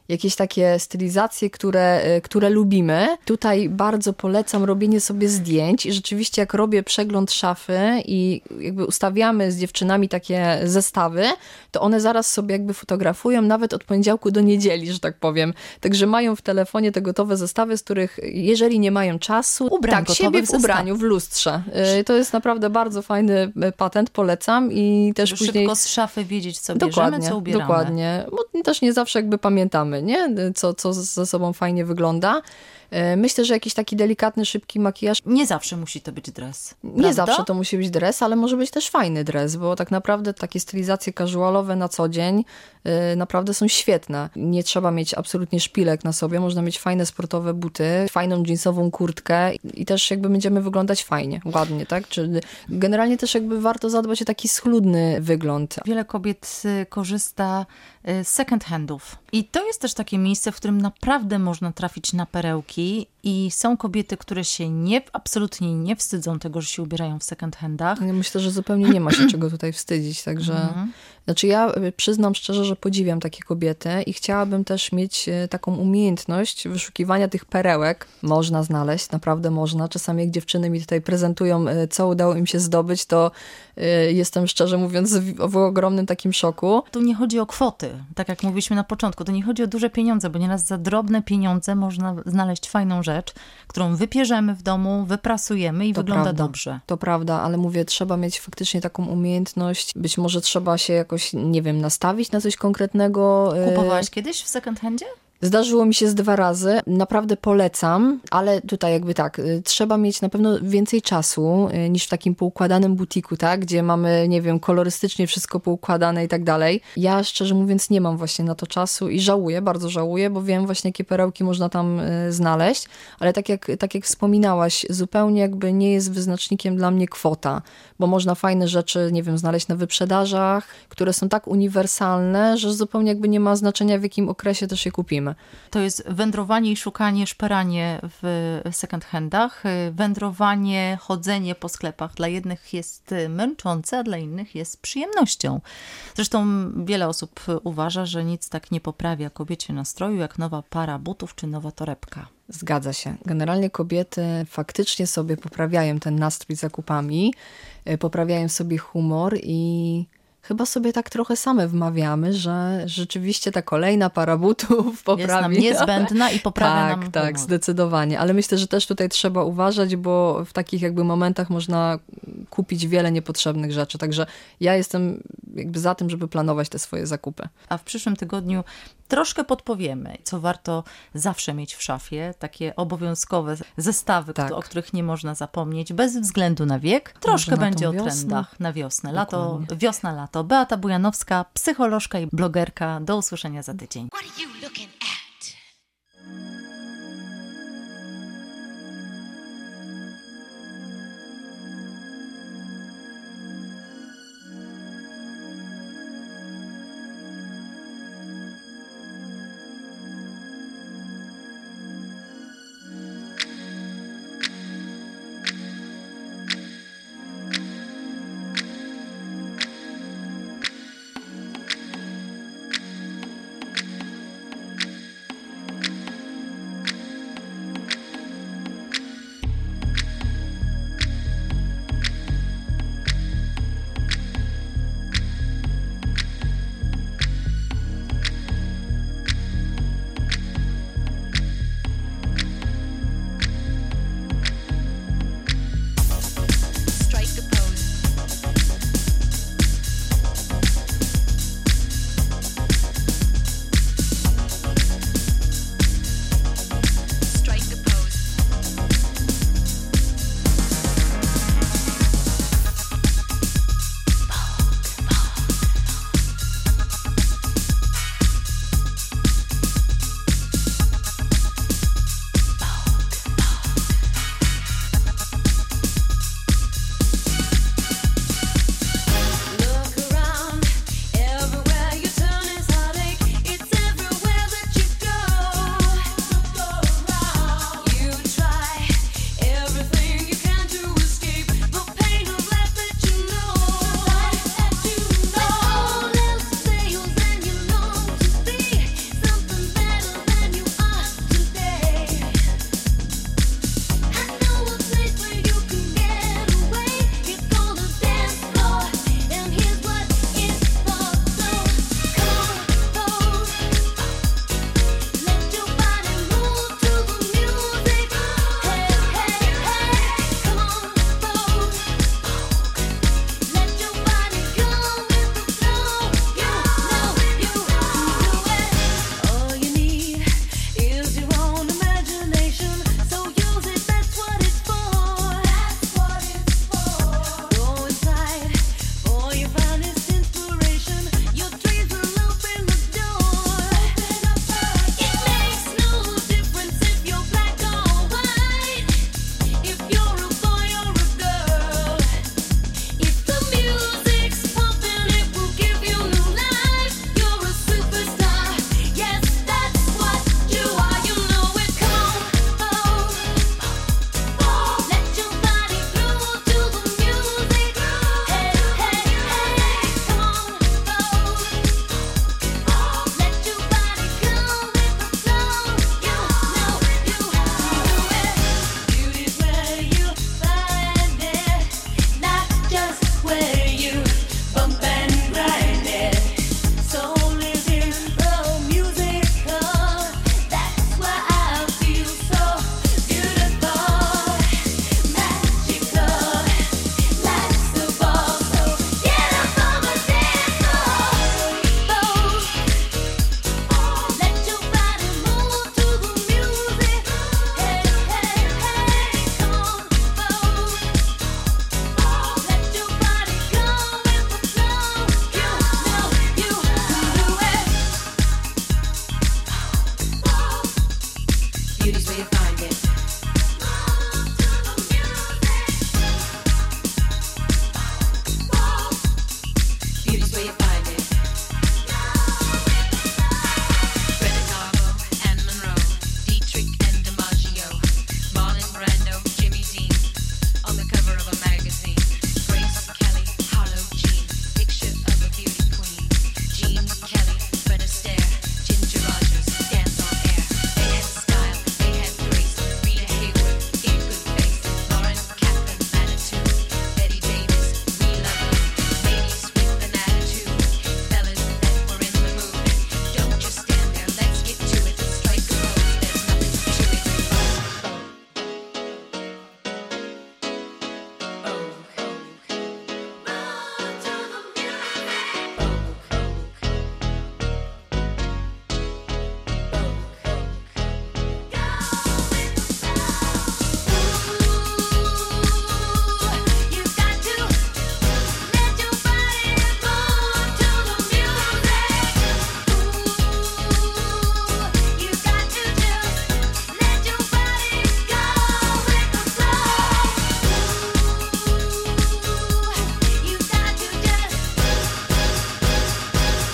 jakieś takie stylizacje, które, które lubimy. Tutaj bardzo polecam robienie sobie zdjęć i rzeczywiście jak robię przegląd szafy i jakby ustawiamy z dziewczynami takie zestawy, to one zaraz sobie jakby fotografują nawet od poniedziałku do niedzieli, że tak powiem. Także mają w telefonie te gotowe zestawy, z których jeżeli nie mają czasu, Ubrań tak, siebie w zestaw. ubraniu, w lustrze. To jest naprawdę bardzo fajny patent, polecam i też Żeby później... szybko z szafy wiedzieć, co dokładnie, bierzemy, co ubieramy. Dokładnie, bo też nie zawsze jakby pamiętamy, nie? Co, co ze sobą fajnie wygląda. Myślę, że jakiś taki delikatny, szybki makijaż. Nie zawsze musi to być dres. Nie prawda? zawsze to musi być dres, ale może być też fajny dres, bo tak naprawdę takie stylizacje casualowe na co dzień yy, naprawdę są świetne. Nie trzeba mieć absolutnie szpilek na sobie, można mieć fajne sportowe buty, fajną jeansową kurtkę i też jakby będziemy wyglądać fajnie, ładnie, tak? Czyli generalnie też jakby warto zadbać o taki schludny wygląd. Wiele kobiet korzysta z second handów. I to jest też takie miejsce, w którym naprawdę można trafić na perełki i są kobiety, które się nie, absolutnie nie wstydzą tego, że się ubierają w second handach. Ja myślę, że zupełnie nie ma się czego tutaj wstydzić, także... Mhm. Znaczy ja przyznam szczerze, że podziwiam takie kobiety i chciałabym też mieć taką umiejętność wyszukiwania tych perełek. Można znaleźć, naprawdę można. Czasami jak dziewczyny mi tutaj prezentują, co udało im się zdobyć, to jestem szczerze mówiąc w ogromnym takim szoku. Tu nie chodzi o kwoty, tak jak mówiliśmy na początku. To nie chodzi o duże pieniądze, bo nieraz za drobne pieniądze można znaleźć fajną rzecz, którą wypierzemy w domu, wyprasujemy i to wygląda prawda, dobrze. To prawda, ale mówię, trzeba mieć faktycznie taką umiejętność. Być może trzeba się jakoś, nie wiem, nastawić na coś konkretnego. Kupowałaś kiedyś w second handzie? Zdarzyło mi się z dwa razy. Naprawdę polecam, ale tutaj jakby tak, trzeba mieć na pewno więcej czasu niż w takim poukładanym butiku, tak? Gdzie mamy, nie wiem, kolorystycznie wszystko poukładane i tak dalej. Ja szczerze mówiąc nie mam właśnie na to czasu i żałuję, bardzo żałuję, bo wiem właśnie, jakie perełki można tam znaleźć, ale tak jak, tak jak wspominałaś, zupełnie jakby nie jest wyznacznikiem dla mnie kwota, bo można fajne rzeczy, nie wiem, znaleźć na wyprzedażach, które są tak uniwersalne, że zupełnie jakby nie ma znaczenia, w jakim okresie też je kupimy. To jest wędrowanie i szukanie, szperanie w second handach. Wędrowanie, chodzenie po sklepach dla jednych jest męczące, a dla innych jest przyjemnością. Zresztą wiele osób uważa, że nic tak nie poprawia kobiecie nastroju, jak nowa para butów czy nowa torebka. Zgadza się. Generalnie kobiety faktycznie sobie poprawiają ten nastrój zakupami, poprawiają sobie humor i chyba sobie tak trochę same wmawiamy, że rzeczywiście ta kolejna para butów poprawi. Jest nam niezbędna i poprawia tak, nam Tak, humor. Zdecydowanie. Ale myślę, że też tutaj trzeba uważać, bo w takich jakby momentach można kupić wiele niepotrzebnych rzeczy. Także ja jestem jakby za tym, żeby planować te swoje zakupy. A w przyszłym tygodniu troszkę podpowiemy, co warto zawsze mieć w szafie. Takie obowiązkowe zestawy, tak. o których nie można zapomnieć, bez względu na wiek. Troszkę będzie o wiosnę. trendach na wiosnę. Lato, Dokładnie. wiosna, lato. Beata Bujanowska, psycholożka i blogerka. Do usłyszenia za tydzień. What are you looking at?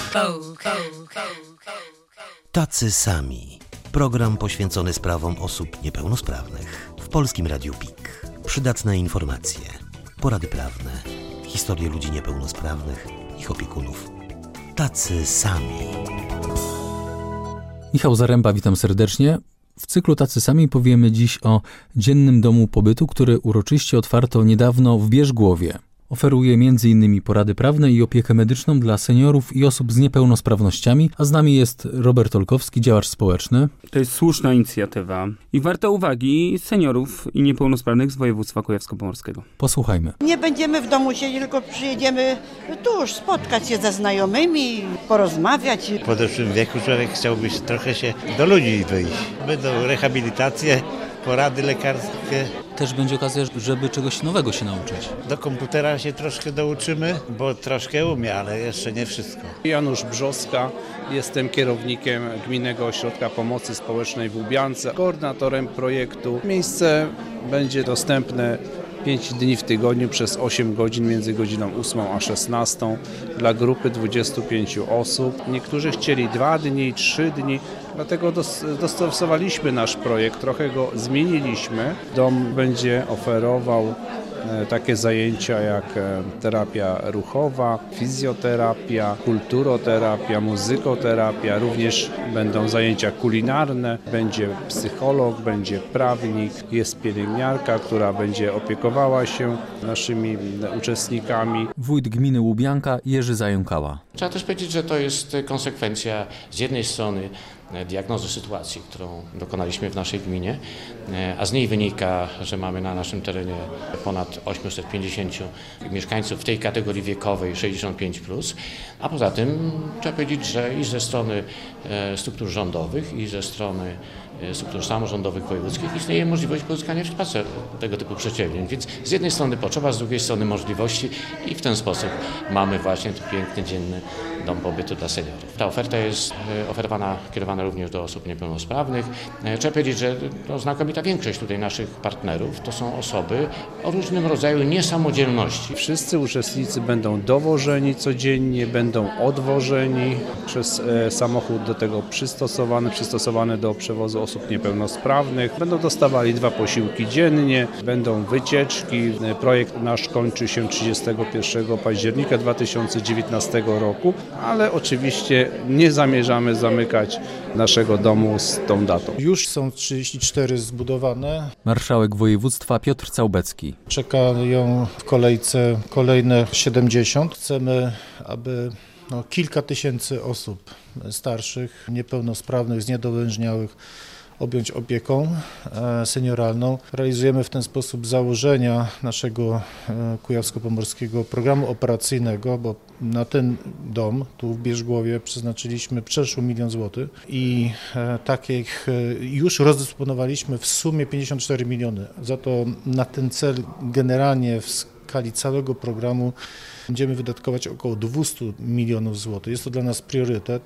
Tacy sami. Program poświęcony sprawom osób niepełnosprawnych w Polskim Radiu P I K. Przydatne informacje, porady prawne, historie ludzi niepełnosprawnych, ich opiekunów. Tacy sami. Michał Zaręba, witam serdecznie. W cyklu Tacy sami powiemy dziś o dziennym domu pobytu, który uroczyście otwarto niedawno w Bierzgłowie. Oferuje między innymi porady prawne i opiekę medyczną dla seniorów i osób z niepełnosprawnościami, a z nami jest Robert Olkowski, działacz społeczny. To jest słuszna inicjatywa i warta uwagi seniorów i niepełnosprawnych z województwa kujawsko-pomorskiego. Posłuchajmy. Nie będziemy w domu siedzieć, tylko przyjedziemy tuż spotkać się ze znajomymi, porozmawiać. W podeszłym wieku człowiek chciałby trochę się do ludzi wyjść. Będą rehabilitacje, porady lekarskie. Też będzie okazja, żeby czegoś nowego się nauczyć. Do komputera się troszkę douczymy, bo troszkę umie, ale jeszcze nie wszystko. Janusz Brzoska, jestem kierownikiem Gminnego Ośrodka Pomocy Społecznej w Łubiance, koordynatorem projektu. Miejsce będzie dostępne pięć dni w tygodniu przez osiem godzin między godziną ósmą a szesnastą dla grupy dwudziestu pięciu osób. Niektórzy chcieli dwa dni, trzy dni, dlatego dostosowaliśmy nasz projekt, trochę go zmieniliśmy. Dom będzie oferował takie zajęcia jak terapia ruchowa, fizjoterapia, kulturoterapia, muzykoterapia, również będą zajęcia kulinarne, będzie psycholog, będzie prawnik, jest pielęgniarka, która będzie opiekowała się naszymi uczestnikami. Wójt gminy Łubianka Jerzy Zająkała. Trzeba też powiedzieć, że to jest konsekwencja z jednej strony diagnozy sytuacji, którą dokonaliśmy w naszej gminie, a z niej wynika, że mamy na naszym terenie ponad osiemset pięćdziesięciu mieszkańców w tej kategorii wiekowej sześćdziesiąt pięć plus, a poza tym trzeba powiedzieć, że i ze strony struktur rządowych, i ze strony struktur samorządowych wojewódzkich istnieje możliwość pozyskania wsparcia tego typu przedsięwzięć, więc z jednej strony potrzeba, z drugiej strony możliwości i w ten sposób mamy właśnie ten piękny, dzienny dom pobytu dla seniorów. Ta oferta jest oferowana, kierowana również do osób niepełnosprawnych. Trzeba powiedzieć, że no, znakomita większość tutaj naszych partnerów to są osoby o różnym rodzaju niesamodzielności. Wszyscy uczestnicy będą dowożeni codziennie, będą odwożeni przez e, samochód do tego przystosowany, przystosowany do przewozu osób niepełnosprawnych. Będą dostawali dwa posiłki dziennie, będą wycieczki. Projekt nasz kończy się trzydziestego pierwszego października dwa tysiące dziewiętnastego roku, ale oczywiście nie zamierzamy zamykać naszego domu z tą datą. Już są trzydzieści cztery zbudowane. Marszałek województwa Piotr Całbecki. Czekają w kolejce kolejne siedemdziesiąt. Chcemy, aby no, kilka tysięcy osób starszych, niepełnosprawnych, zniedowężniałych objąć opieką senioralną. Realizujemy w ten sposób założenia naszego kujawsko-pomorskiego programu operacyjnego, bo na ten dom tu w Bierzgłowie przeznaczyliśmy przeszło milion złotych i takich już rozdysponowaliśmy w sumie pięćdziesiąt cztery miliony. Za to na ten cel generalnie w skali całego programu będziemy wydatkować około dwieście milionów złotych. Jest to dla nas priorytet.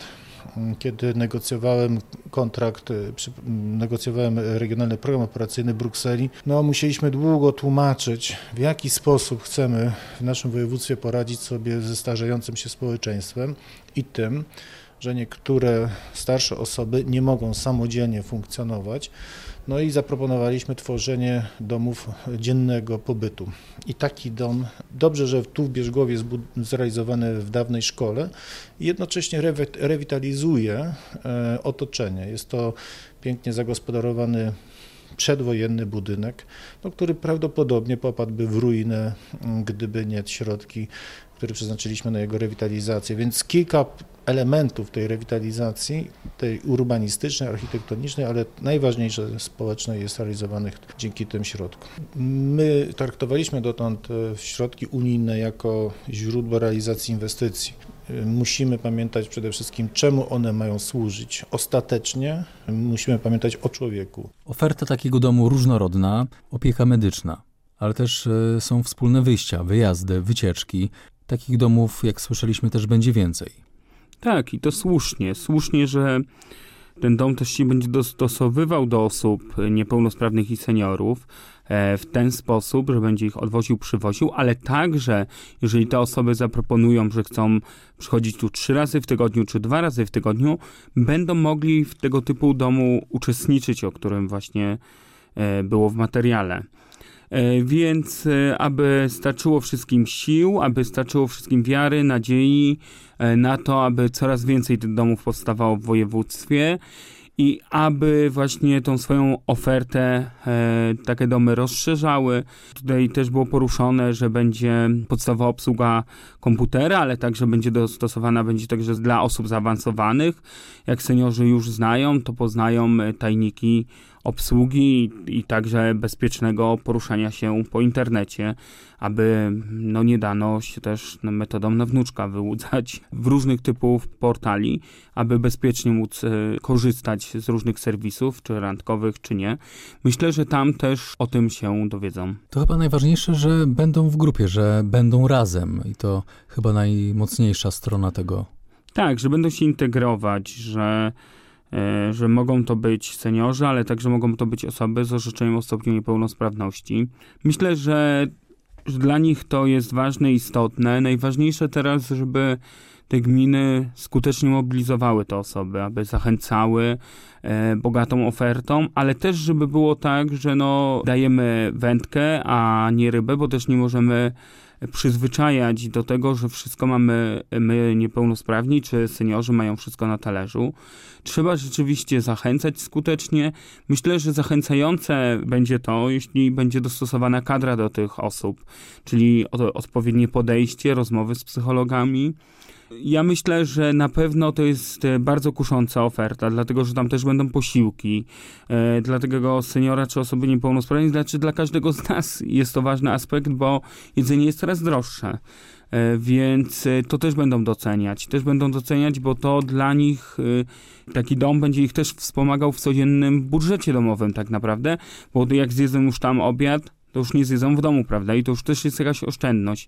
Kiedy negocjowałem kontrakt, negocjowałem regionalny program operacyjny w Brukseli, no musieliśmy długo tłumaczyć, w jaki sposób chcemy w naszym województwie poradzić sobie ze starzejącym się społeczeństwem i tym, że niektóre starsze osoby nie mogą samodzielnie funkcjonować. No i zaproponowaliśmy tworzenie domów dziennego pobytu. I taki dom, dobrze, że tu w Bierzgłowie jest zrealizowany w dawnej szkole i jednocześnie rewitalizuje otoczenie. Jest to pięknie zagospodarowany przedwojenny budynek, no, który prawdopodobnie popadłby w ruinę, gdyby nie środki, które przeznaczyliśmy na jego rewitalizację. Więc kilka elementów tej rewitalizacji, tej urbanistycznej, architektonicznej, ale najważniejsze społecznej jest realizowanych dzięki tym środkom. My traktowaliśmy dotąd środki unijne jako źródło realizacji inwestycji. Musimy pamiętać przede wszystkim, czemu one mają służyć. Ostatecznie musimy pamiętać o człowieku. Oferta takiego domu różnorodna, opieka medyczna, ale też są wspólne wyjścia, wyjazdy, wycieczki. Takich domów, jak słyszeliśmy, też będzie więcej. Tak, i to słusznie. Słusznie, że ten dom też się będzie dostosowywał do osób niepełnosprawnych i seniorów, w ten sposób, że będzie ich odwoził, przywoził, ale także, jeżeli te osoby zaproponują, że chcą przychodzić tu trzy razy w tygodniu, czy dwa razy w tygodniu, będą mogli w tego typu domu uczestniczyć, o którym właśnie było w materiale. Więc aby starczyło wszystkim sił, aby starczyło wszystkim wiary, nadziei na to, aby coraz więcej tych domów powstawało w województwie i aby właśnie tą swoją ofertę e, takie domy rozszerzały. Tutaj też było poruszone, że będzie podstawowa obsługa komputera, ale także będzie dostosowana, będzie także dla osób zaawansowanych. Jak seniorzy już znają, to poznają tajniki obsługi i, i także bezpiecznego poruszania się po internecie, aby no, nie dano się też metodą na wnuczka wyłudzać w różnych typów portali, aby bezpiecznie móc y, korzystać z różnych serwisów, czy randkowych, czy nie. Myślę, że tam też o tym się dowiedzą. To chyba najważniejsze, że będą w grupie, że będą razem i to chyba najmocniejsza strona tego. Tak, że będą się integrować, że że mogą to być seniorzy, ale także mogą to być osoby z orzeczeniem o stopniu niepełnosprawności. Myślę, że, że dla nich to jest ważne i istotne. Najważniejsze teraz, żeby te gminy skutecznie mobilizowały te osoby, aby zachęcały e, bogatą ofertą, ale też, żeby było tak, że no, dajemy wędkę, a nie rybę, bo też nie możemy przyzwyczajać do tego, że wszystko mamy my niepełnosprawni, czy seniorzy mają wszystko na talerzu. Trzeba rzeczywiście zachęcać skutecznie. Myślę, że zachęcające będzie to, jeśli będzie dostosowana kadra do tych osób, czyli odpowiednie podejście, rozmowy z psychologami. Ja myślę, że na pewno to jest bardzo kusząca oferta, dlatego, że tam też będą posiłki. E, dla tego seniora czy osoby niepełnosprawnej, znaczy dla każdego z nas jest to ważny aspekt, bo jedzenie jest coraz droższe. E, więc to też będą doceniać. Też będą doceniać, bo to dla nich e, taki dom będzie ich też wspomagał w codziennym budżecie domowym tak naprawdę, bo jak zjedzą już tam obiad, to już nie zjedzą w domu, prawda? I to już też jest jakaś oszczędność.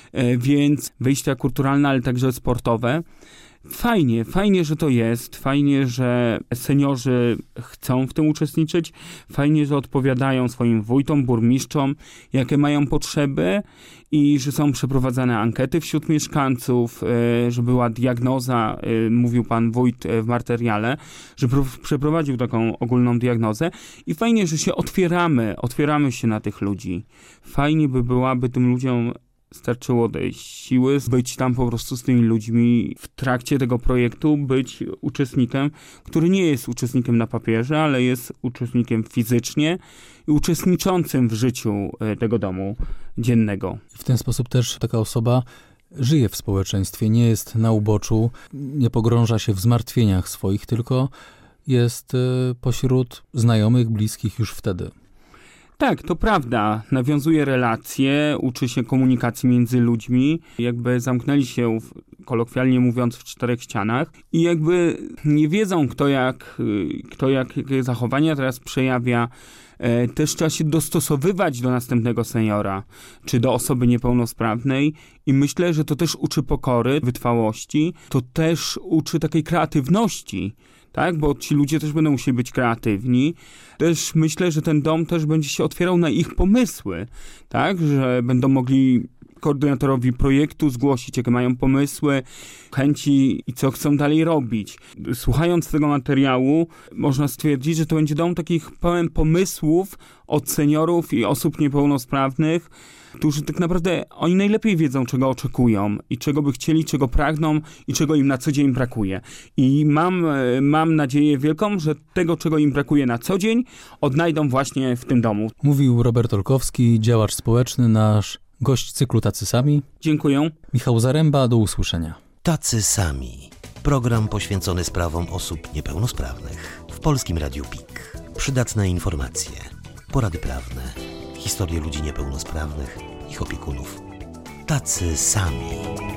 Więc wyjścia kulturalne, ale także sportowe. Fajnie, fajnie, że to jest. Fajnie, że seniorzy chcą w tym uczestniczyć. Fajnie, że odpowiadają swoim wójtom, burmistrzom, jakie mają potrzeby i że są przeprowadzane ankiety wśród mieszkańców, że była diagnoza, mówił pan wójt w materiale, że przeprowadził taką ogólną diagnozę i fajnie, że się otwieramy, otwieramy się na tych ludzi. Fajnie by było, aby tym ludziom starczyło tej siły, być tam po prostu z tymi ludźmi w trakcie tego projektu, być uczestnikiem, który nie jest uczestnikiem na papierze, ale jest uczestnikiem fizycznie i uczestniczącym w życiu tego domu dziennego. W ten sposób też taka osoba żyje w społeczeństwie, nie jest na uboczu, nie pogrąża się w zmartwieniach swoich, tylko jest pośród znajomych, bliskich już wtedy. Tak, to prawda. Nawiązuje relacje, uczy się komunikacji między ludźmi. Jakby zamknęli się, w, kolokwialnie mówiąc, w czterech ścianach i jakby nie wiedzą, kto jak, kto jak, jakie zachowania teraz przejawia. E, też trzeba się dostosowywać do następnego seniora, czy do osoby niepełnosprawnej i myślę, że to też uczy pokory, wytrwałości, to też uczy takiej kreatywności. Tak, bo ci ludzie też będą musieli być kreatywni. Też myślę, że ten dom też będzie się otwierał na ich pomysły, tak, że będą mogli koordynatorowi projektu zgłosić, jakie mają pomysły, chęci i co chcą dalej robić. Słuchając tego materiału, można stwierdzić, że to będzie dom takich pełen pomysłów od seniorów i osób niepełnosprawnych, którzy tak naprawdę oni najlepiej wiedzą, czego oczekują i czego by chcieli, czego pragną i czego im na co dzień brakuje. I mam, mam nadzieję wielką, że tego, czego im brakuje na co dzień, odnajdą właśnie w tym domu. Mówił Robert Olkowski, działacz społeczny, nasz gość cyklu Tacy Sami. Dziękuję. Michał Zaręba, do usłyszenia. Tacy Sami. Program poświęcony sprawom osób niepełnosprawnych w Polskim Radiu P I K. Przydatne informacje, porady prawne, historie ludzi niepełnosprawnych, ich opiekunów. Tacy Sami.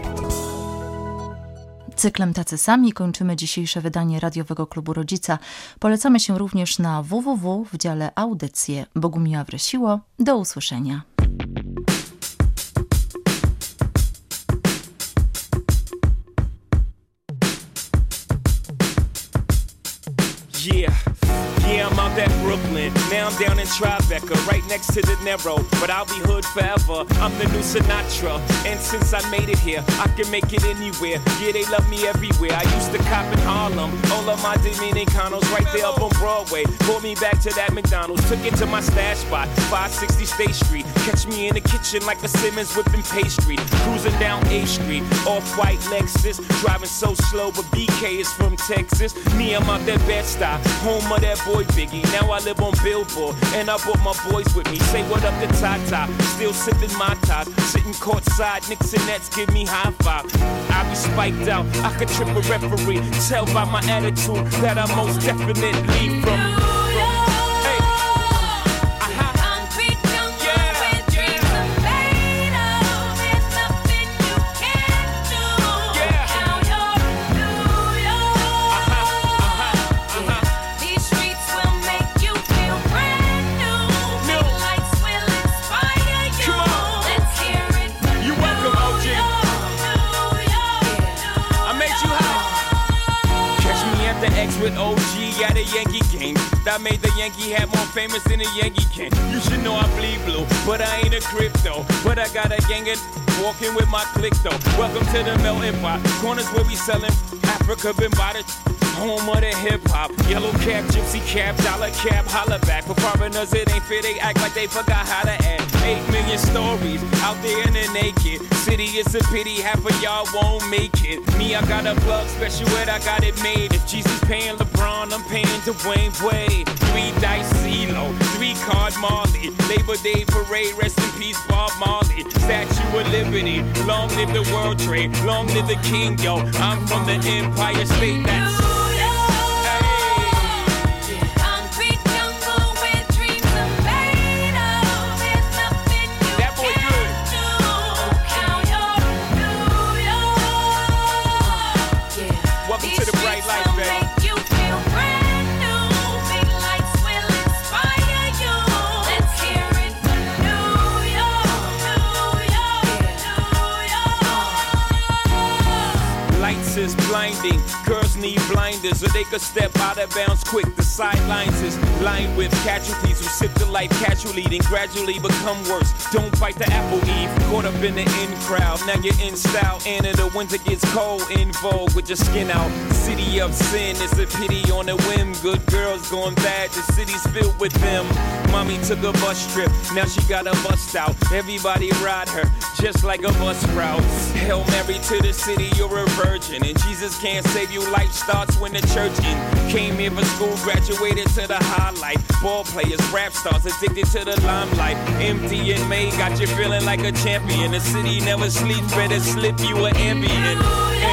Cyklem Tacy Sami kończymy dzisiejsze wydanie Radiowego Klubu Rodzica. Polecamy się również na www w dziale audycje. Bogumiła Wrysiło. Do usłyszenia. Yeah, yeah. Yeah, I'm out at Brooklyn. Now I'm down in Tribeca, right next to the Narrow. But I'll be hood forever. I'm the new Sinatra. And since I made it here, I can make it anywhere. Yeah, they love me everywhere. I used to cop in Harlem. All of my Dominicanos right there up on Broadway. Pulled me back to that McDonald's. Took it to my stash spot, five sixty State Street. Catch me in the kitchen like a Simmons whipping pastry. Cruising down A Street, off-white Lexus. Driving so slow, but B K is from Texas. Me, I'm out that Bed-Stuy, home of that boy Biggie. Now I live on Billboard, and I brought my boys with me. Say what up to Tata, still sipping my top. Sitting courtside, Knicks and Nets give me high five. I be spiked out, I could trip a referee. Tell by my attitude that I most definitely from. With O G at a Yankee game. That made the Yankee hat more famous than a Yankee can. You should know I bleed blue, but I ain't a crypto. But I got a gang of walking with my click though. Welcome to the melting pot. Corners where we selling Africa been by the home of the hip hop. Yellow cap, gypsy cap, dollar cap, holla back. For foreigners it ain't fair, they act like they forgot how to act. Eight million stories out there in the naked city. It's a pity half of y'all won't make it. Me, I got a plug special ed, I got it made. If Jesus paying LeBron, I'm paying Dwayne Wade. Three dice CeeLo, three card Marley. Labor Day parade, rest in peace Bob Marley. Statue of Liberty, long live the World Trade, long live the King, yo. I'm from the Empire State, that's is blinding. Girls need blinders so they could step out of bounds quick. The sidelines is lined with casualties who sip the life casually, then gradually become worse. Don't bite the apple, Eve. Caught up in the in crowd. Now you're in style, and in the winter gets cold. In vogue with your skin out. City of sin, it's a pity on a whim. Good girls going bad, the city's filled with them. Mommy took a bus trip, now she got a bust out. Everybody ride her, just like a bus route. Hail Mary to the city, you're a virgin. And Jesus can't save you, life starts when the church in. Came here for school, graduated to the highlight. Ball players, rap stars, addicted to the limelight. Empty in May, got you feeling like a champion. The city never sleeps, better slip you an Ambien.